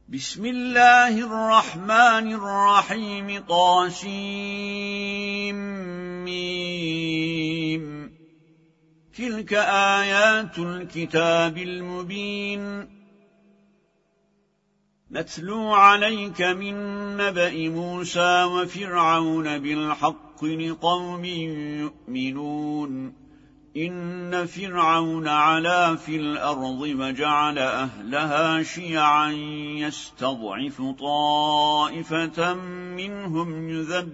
بسم الله الرحمن الرحيم طاسيم. تلك آيات الكتاب المبين نتلو عليك من نبأ موسى وفرعون بالحق لقوم يؤمنون. إن فرعون علا في الأرض وجعل أهلها شيعا يستضعف طائفة منهم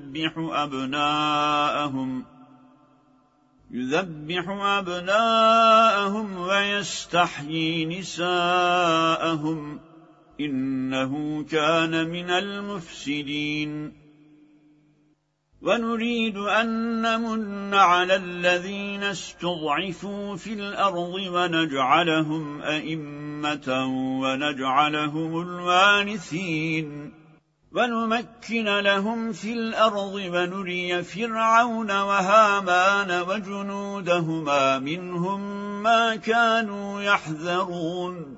يذبح أبناءهم ويستحيي نساءهم إنه كان من المفسدين. ونريد أن نمن على الذين استضعفوا في الأرض ونجعلهم أئمة ونجعلهم الوارثين ونمكن لهم في الأرض ونري فرعون وهامان وجنودهما منهم ما كانوا يحذرون.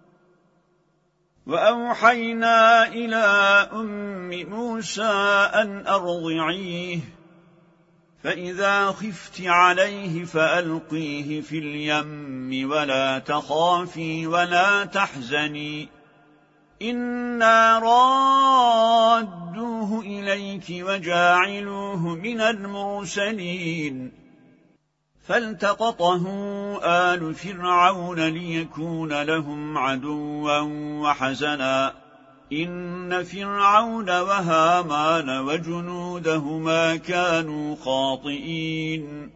وأوحينا إلى أم موسى أن أرضعيه فإذا خفت عليه فألقيه في اليم ولا تخافي ولا تحزني إنا رادوه إليك وجاعلوه من المرسلين. فالتقطه آل فرعون ليكون لهم عدوا وحزنا إن فرعون وهامان وجنودهما كانوا خاطئين.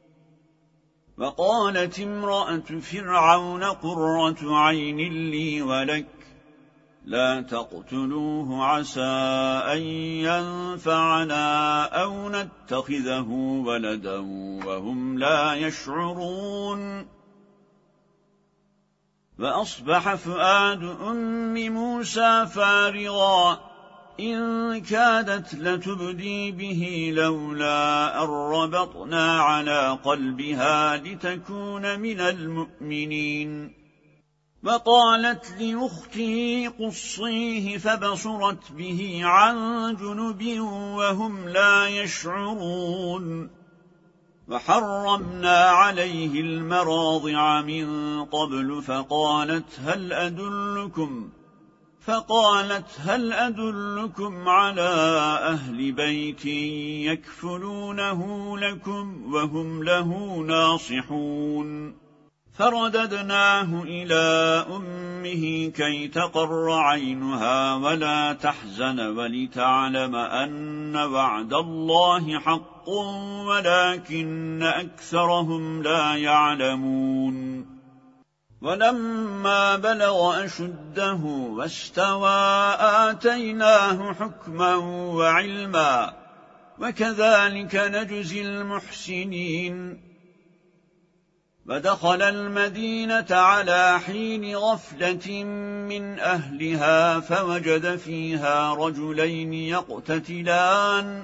وقالت امرأة فرعون قرة عين لي ولك لا تقتلوه عسى أن ينفعنا أو نتخذه ولدا وهم لا يشعرون. وأصبح فؤاد أم موسى فارغا إن كادت لتبدي به لولا أن ربطنا على قلبها لتكون من المؤمنين. وقالت لأخته قصيه فبصرت به عن جنب وهم لا يشعرون. وحرمنا عليه المراضع من قبل فقالت هل أدلكم على أهل بيت يكفلونه لكم وهم له ناصحون. فرددناه إلى أمه كي تقر عينها ولا تحزن ولتعلم أن وعد الله حق ولكن أكثرهم لا يعلمون. ولما بلغ أشده واستوى آتيناه حكما وعلما وكذلك نجزي المحسنين. ودخل المدينة على حين غفلة من أهلها فوجد فيها رجلين يقتتلان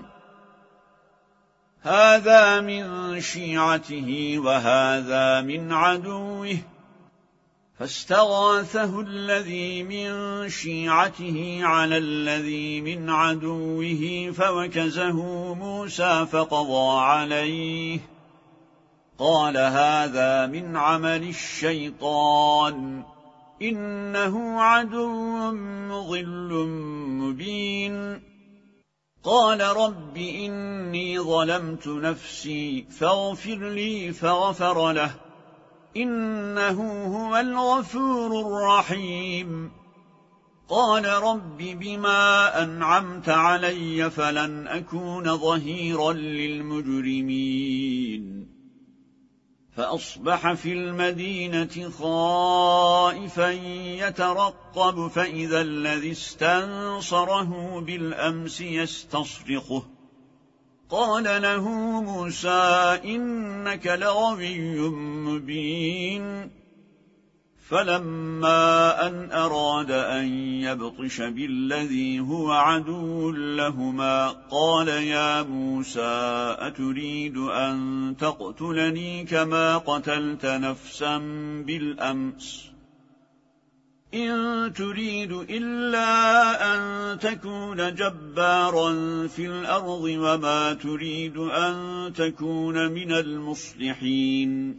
هذا من شيعته وهذا من عدوه فاستغاثه الذي من شيعته على الذي من عدوه فوكزه موسى فقضى عليه قال هذا من عمل الشيطان إنه عدو مضل مبين. قال رب إني ظلمت نفسي فاغفر لي فغفر له إنه هو الغفور الرحيم. قال رب بما أنعمت علي فلن أكون ظهيرا للمجرمين. فأصبح في المدينة خائفا يترقب فإذا الذي استنصره بالأمس يستصرخه قال له موسى إنك لغوي مبين. فلما أن أراد أن يبطش بالذي هو عدو لهما قال يا موسى أتريد أن تقتلني كما قتلت نفسا بالأمس إن تريد إلا أن تكون جبارا في الأرض وما تريد أن تكون من المصلحين.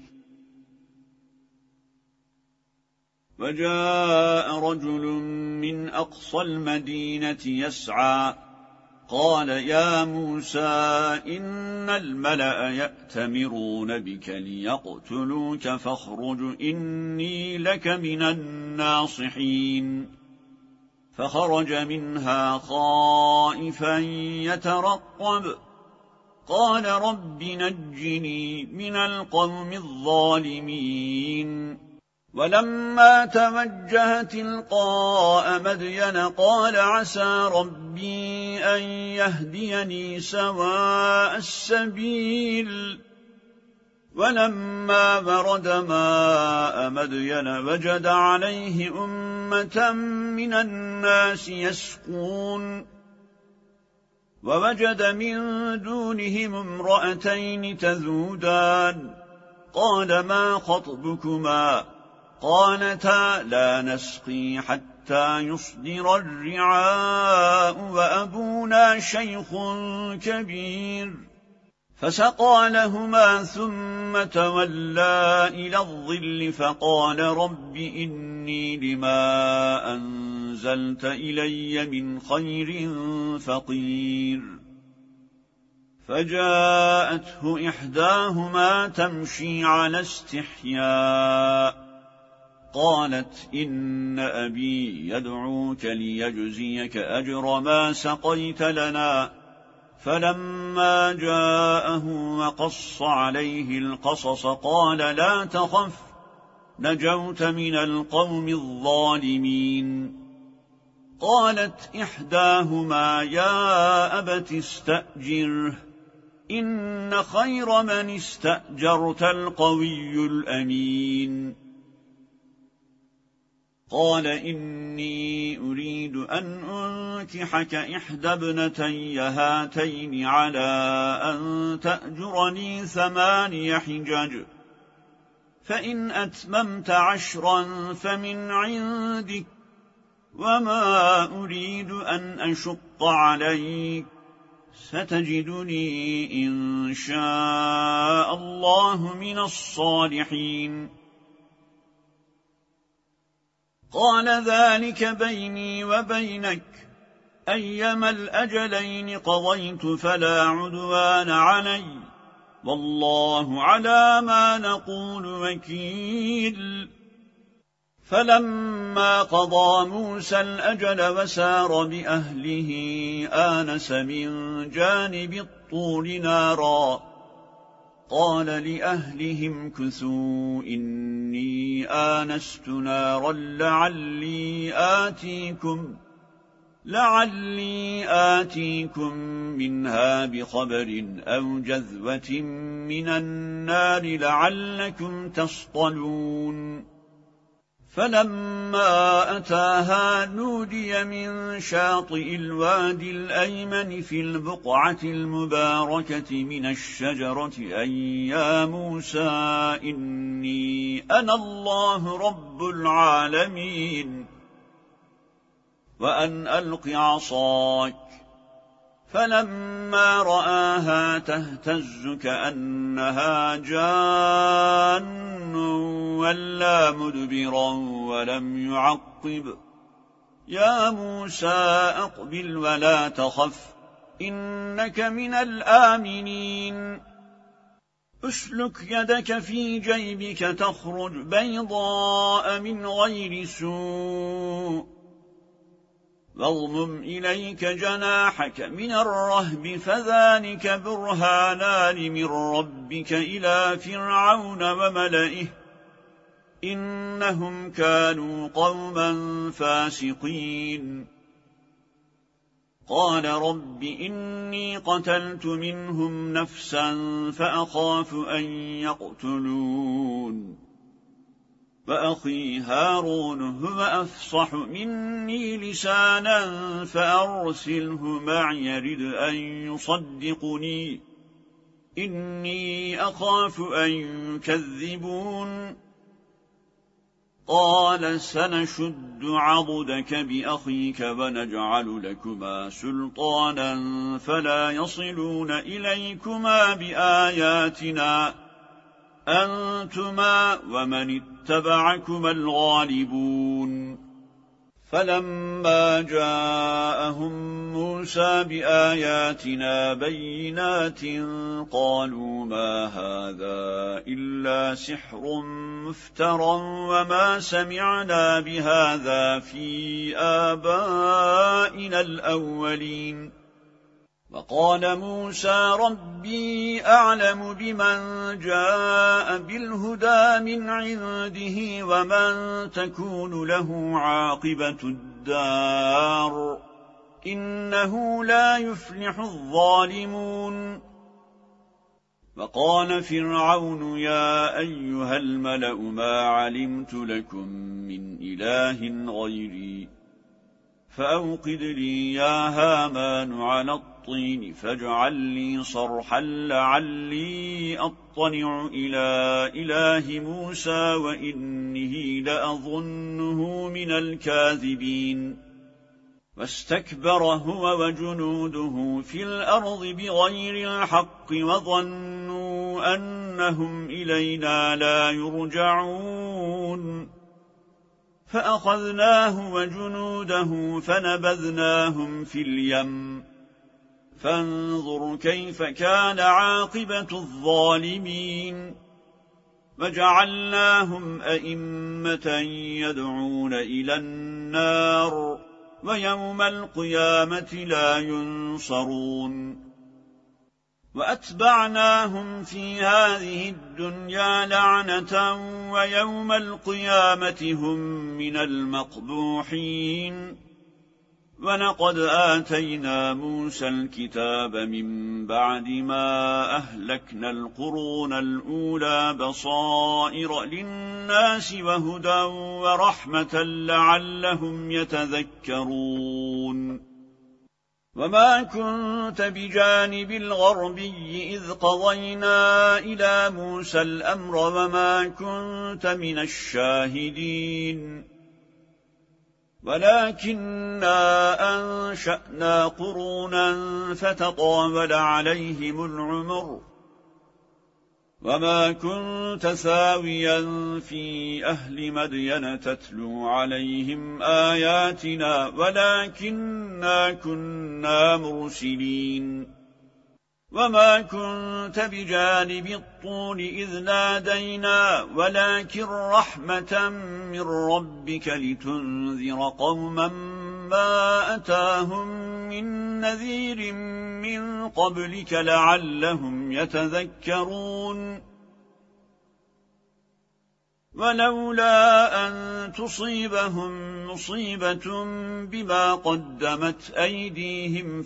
وجاء رجل من أقصى المدينة يسعى قال يا موسى إن الملأ يأتمرون بك ليقتلوك فاخرج إني لك من الناصحين. فخرج منها خائفا يترقب قال رب نجني من القوم الظالمين. ولما توجه تلقاء مدين قال عسى ربي أن يهديني سواء السبيل. ولما ورد ماء مدين وجد عليه أمة من الناس يسقون ووجد من دونهم امرأتين تذودان قال ما خطبكما قالتا لا نسقي حتى يصدر الرعاء وأبونا شيخ كبير. فسقى لهما ثم تولى إلى الظل فقال رب إني لما أنزلت إلي من خير فقير. فجاءته إحداهما تمشي على استحياء قالت إن أبي يدعوك ليجزيك أجر ما سقيت لنا. فلما جاءه وقص عليه القصص قال لا تخف نجوت من القوم الظالمين. قالت إحداهما يا أبت استأجره إن خير من استأجرت القوي الأمين. قال إني أريد أن أنكحك إحدى ابنتي هاتين على أن تأجرني 8 حجج فإن أتممت 10 فمن عندك وما أريد أن أشق عليك ستجدني إن شاء الله من الصالحين. قال ذلك بيني وبينك أيما الأجلين قضيت فلا عدوان علي والله على ما نقول وكيل. فلما قضى موسى الأجل وسار بأهله آنس من جانب الطور نارا قال لأهلهم كثوا إني آنست نارا لعلي آتيكم منها بخبر أو جذوة من النار لعلكم تصطلون. فلما أتاها نودي من شاطئ الوادي الأيمن في البقعة المباركة من الشجرة أن يا موسى إني أنا الله رب العالمين وأن ألق عصاك. فلما رآها تهتز كأنها جان ولا مدبرا ولم يعقب يا موسى أقبل ولا تخف إنك من الآمنين. أسلك يدك في جيبك تخرج بيضاء من غير سوء واضمم إليك جناحك من الرهب فذلك برهانان من ربك إلى فرعون وملئه إنهم كانوا قوما فاسقين. قال رب إني قتلت منهم نفسا فأخاف أن يقتلون وأخي هارون هو أفصح مني لسانا فأرسله معي يرد أن يصدقني إني أخاف أن يكذبون. قال سنشد عضدك بأخيك ونجعل لكما سلطانا فلا يصلون إليكما بآياتنا أنتما ومن اتبعكما الغالبون فلما جاءهم موسى بآياتنا بينات قالوا ما هذا إلا سحر مفترى وما سمعنا بهذا في آبائنا الأولين وقال موسى ربي أعلم بمن جاء بالهدى من عنده ومن تكون له عاقبة الدار إنه لا يفلح الظالمون وقال فرعون يا أيها الملأ ما علمت لكم من إله غيري فأوقد لي يا هامان على الطين فاجعل لي صرحا لعلي أطلع إلى إله موسى وإنه لأظنه من الكاذبين واستكبر هو وجنوده في الأرض بغير الحق وظنوا أنهم إلينا لا يرجعون فأخذناه وجنوده فنبذناهم في اليم فانظر كيف كان عاقبة الظالمين وجعلناهم أئمة يدعون إلى النار ويوم القيامة لا ينصرون وأتبعناهم في هذه الدنيا لعنة ويوم القيامة هم من المقبوحين ولقد آتينا موسى الكتاب من بعد ما أهلكنا القرون الأولى بصائر للناس وهدى ورحمة لعلهم يتذكرون وما كنت بجانب الغربي إذ قضينا إلى موسى الأمر وما كنت من الشاهدين ولكننا أنشأنا قرونا فتطاول عليهم العمر وما كنت ثاويا في أهل مدين تتلو عليهم آياتنا ولكننا كنا مرسلين وما كنت بجانب الطول إذ نادينا ولكن رحمة من ربك لتنذر قوما ما أتاهم من نذير من قبلك لعلهم يتذكرون ولولا أن تصيبهم مصيبة بما قدمت أيديهم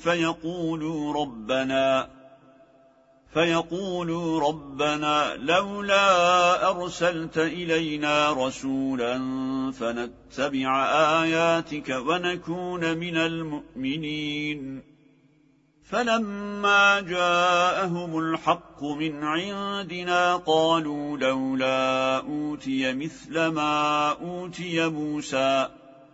فيقولوا ربنا لولا أرسلت إلينا رسولا فنتبع آياتك ونكون من المؤمنين فلما جاءهم الحق من عندنا قالوا لولا أوتي مثل ما أوتي موسى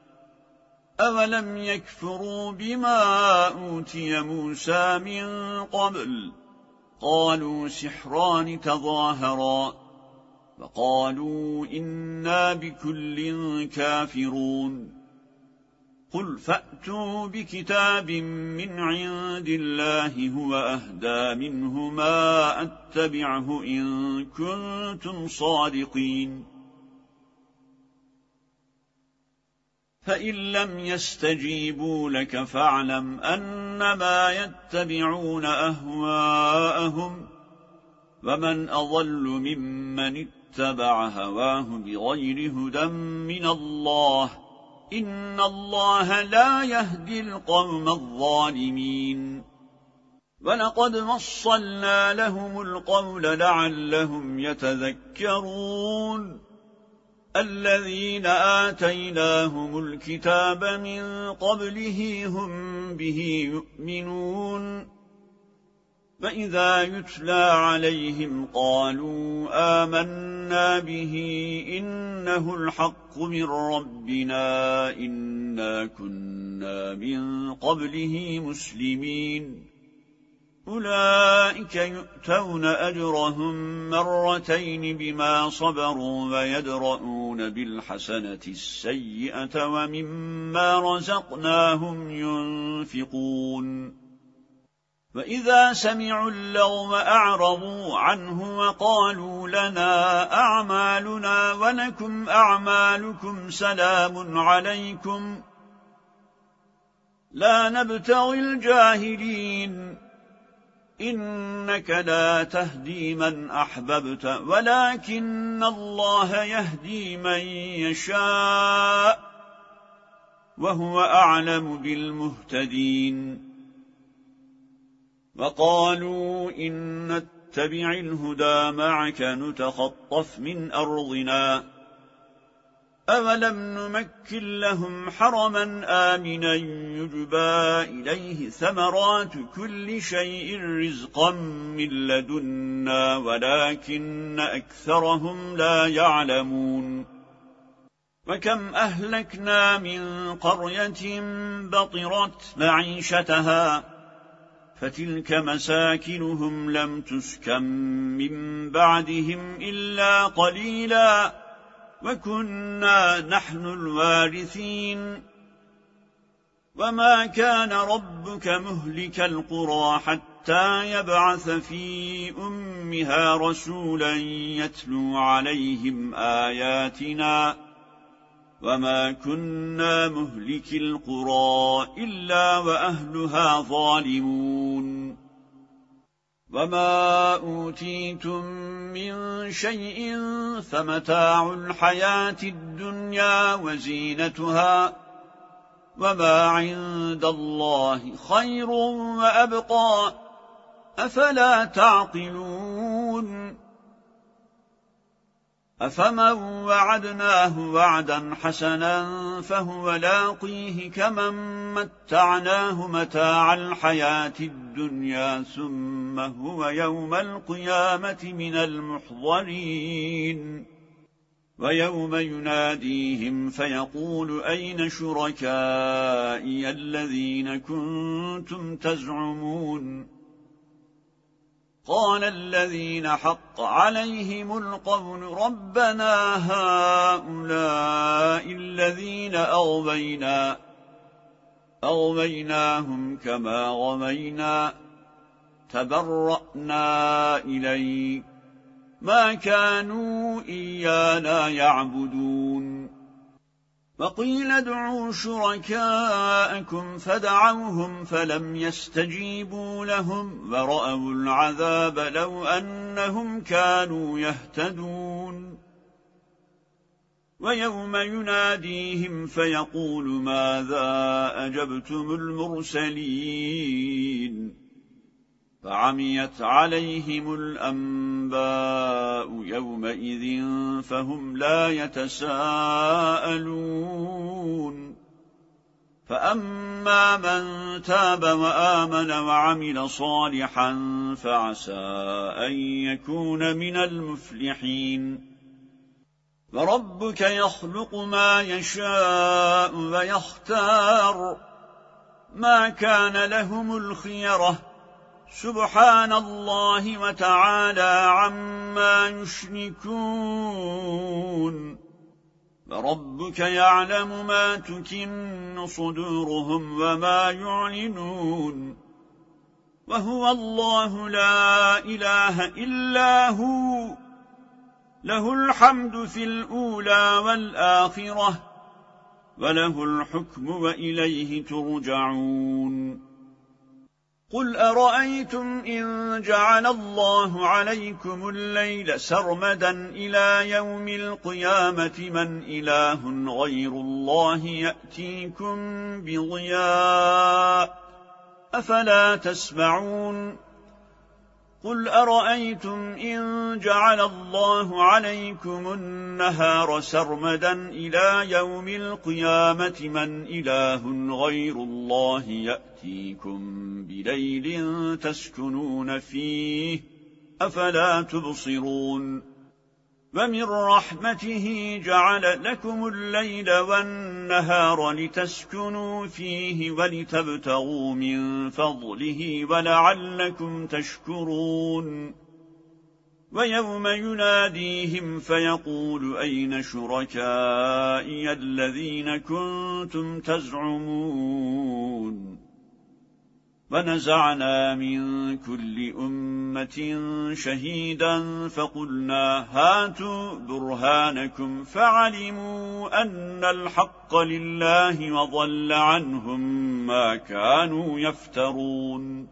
أولم يكفروا بما أوتي موسى من قبل قالوا سحران تظاهرا وقالوا إنا بكل كافرون قل فأتوا بكتاب من عند الله هو أهدى منه ما أتبعه إن كنتم صادقين فإن لم يستجيبوا لك فاعلم أنما يتبعون أهواءهم ومن أضل ممن اتبع هواه بغير هدى من الله إن الله لا يهدي القوم الظالمين ولقد وصلنا لهم القول لعلهم يتذكرون الذين آتيناهم الكتاب من قبله هم به يؤمنون فإذا يتلى عليهم قالوا آمنا به إنه الحق من ربنا إنا كنا من قبله مسلمين أولئك يؤتون أجرهم مرتين بما صبروا ويدرؤون بالحسنة السيئة ومما رزقناهم ينفقون وإذا سمعوا اللغو أعرضوا عنه وقالوا لنا أعمالنا ولكم أعمالكم سلام عليكم لا نبتغي الجاهلين إنك لا تهدي من أحببت ولكن الله يهدي من يشاء وهو أعلم بالمهتدين وقالوا إن نتبع الهدى معك نتخطف من أرضنا أولم نمكن لهم حرما آمنا يجبى إليه ثمرات كل شيء رزقا من لدنا ولكن أكثرهم لا يعلمون وكم أهلكنا من قرية بطرت معيشتها فتلك مساكنهم لم تسكن من بعدهم إلا قليلا وكنا نحن الوارثين وما كان ربك مهلك القرى حتى يبعث في أمها رسولا يتلو عليهم آياتنا وما كنا مهلك القرى إلا وأهلها ظالمون وما أوتيتم من شيء فمتاع الحياة الدنيا وزينتها وما عند الله خير وأبقى أفلا تعقلون أفمن وعدناه وعدا حسنا فهو لاقيه كمن متعناه متاع الحياة الدنيا ثم هو يوم القيامة من المحضرين ويوم يناديهم فيقول أين شركائي الذين كنتم تزعمون قال الذين حق عليهم القول ربنا هؤلاء الذين أغويناهم كما غوينا تبرأنا إليك ما كانوا إيانا يعبدون وقيل ادعوا شركاءكم فدعوهم فلم يستجيبوا لهم ورأوا العذاب لو أنهم كانوا يهتدون ويوم يناديهم فيقول ماذا أجبتم المرسلين فعميت عليهم الأنباء يومئذ فهم لا يتساءلون فأما من تاب وآمن وعمل صالحا فعسى أن يكون من المفلحين وربك يخلق ما يشاء ويختار ما كان لهم الخيرة سبحان الله وتعالى عما يشركون وربك يعلم ما تكن صدورهم وما يعلنون وهو الله لا إله إلا هو له الحمد في الأولى والآخرة وله الحكم وإليه ترجعون قل أرأيتم إن جعل الله عليكم الليل سرمدا إلى يوم القيامة من إله غير الله يأتيكم بضياء أفلا تسمعون قل أرأيتم إن جعل الله عليكم النهار سرمدا إلى يوم القيامة من إله غير الله يأتيكم بليل تسكنون فيه أفلا تبصرون ومن رحمته جعل لكم الليل والنهار لتسكنوا فيه ولتبتغوا من فضله ولعلكم تشكرون ويوم يناديهم فيقول أين شركائي الذين كنتم تزعمون ونزعنا من كل أمة شهيدا فقلنا هاتوا برهانكم فعلموا أن الحق لله وضل عنهم ما كانوا يفترون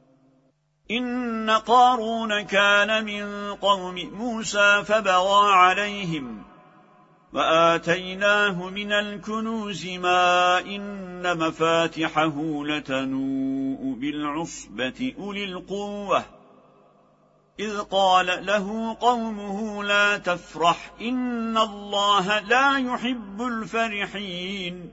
إن قارون كان من قوم موسى فبغى عليهم وآتيناه من الكنوز ما إن مفاتحه لتنوء بالعصبة أولي القوة إذ قال له قومه لا تفرح إن الله لا يحب الفرحين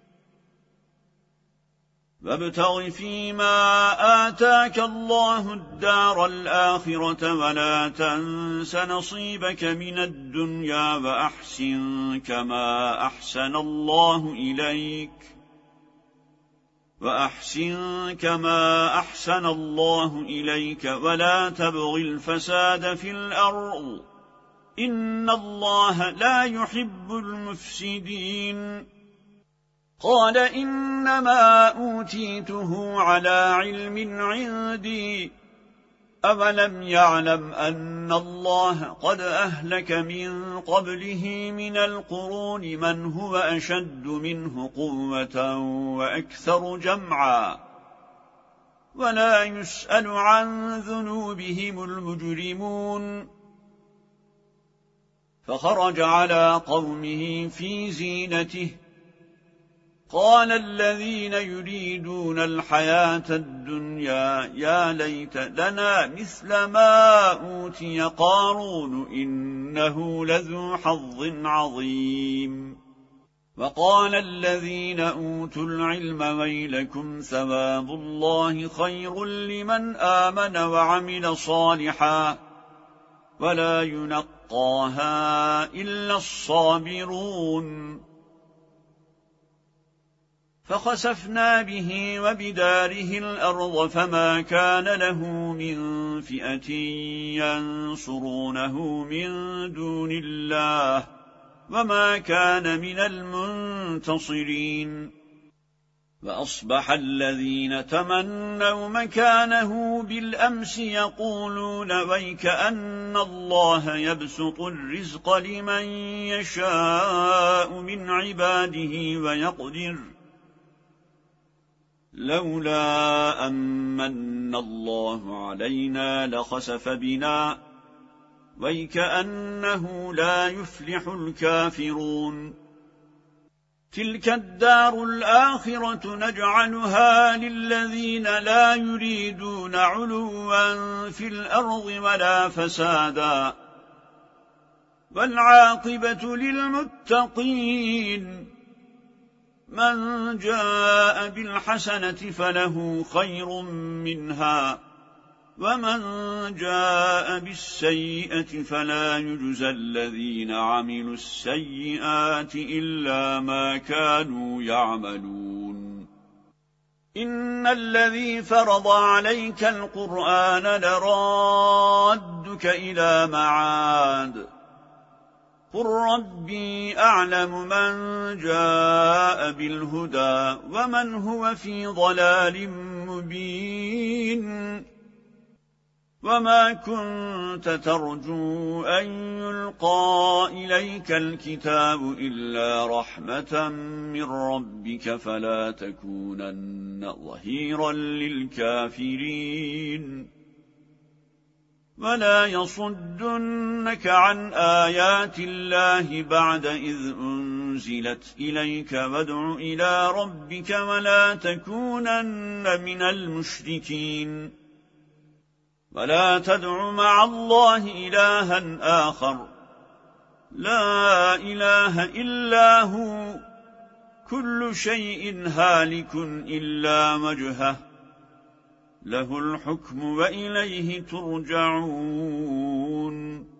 وابتغ فيما آتاك الله الدار الآخرة ولا تنس نصيبك من الدنيا وأحسن كما أحسن الله إليك ولا تبغ الفساد في الأرض إن الله لا يحب المفسدين قال إنما أوتيته على علم عندي أولم يعلم أن الله قد أهلك من قبله من القرون من هو أشد منه قوة وأكثر جمعا ولا يسأل عن ذنوبهم المجرمون فخرج على قومه في زينته قال الذين يريدون الحياة الدنيا يا ليت لنا مثل ما أوتي قارون إنه لذو حظ عظيم وقال الذين أوتوا العلم ويلكم ثواب الله خير لمن آمن وعمل صالحا ولا ينقاها إلا الصابرون فخسفنا به وبداره الأرض فما كان له من فئة ينصرونه من دون الله وما كان من المنتصرين وأصبح الذين تمنوا مكانه بالأمس يقولون ويك أن الله يبسط الرزق لمن يشاء من عباده ويقدر لولا أمن الله علينا لخسف بنا ويكأنه لا يفلح الكافرون تلك الدار الآخرة نجعلها للذين لا يريدون علوا في الأرض ولا فسادا والعاقبة للمتقين من جاء بالحسنة فله خير منها ومن جاء بالسيئة فلا يجزى الذين عملوا السيئات إلا ما كانوا يعملون إن الذي فرض عليك القرآن لرادك إلى معاد قل ربي أعلم من جاء بالهدى ومن هو في ضلال مبين وما كنت ترجو أن يلقى إليك الكتاب إلا رحمة من ربك فلا تكونن ظهيرا للكافرين ولا يصدنك عن آيات الله بعد إذ أنزلت إليك وادع إلى ربك ولا تكونن من المشركين ولا تدع مع الله إلها آخر لا إله إلا هو كل شيء هالك إلا وجهه له الحكم وإليه ترجعون